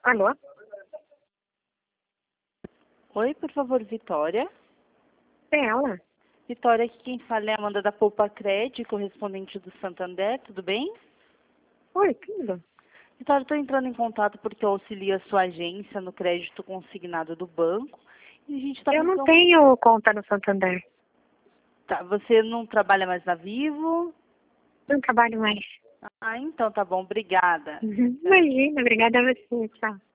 Alô? Oi, por favor, Vitória. É ela? Vitória, aqui quem fala é a Amanda da Poupa Cred, correspondente do Santander, tudo bem? Oi, tudo? Vitória, estou entrando em contato porque eu auxilio a sua agência no crédito consignado do banco. E a gente está Eu não tenho conta no Santander. Tá, você não trabalha mais na Vivo? Não trabalho mais. Ah, então tá bom, obrigada. Imagina, obrigada a você. Tchau.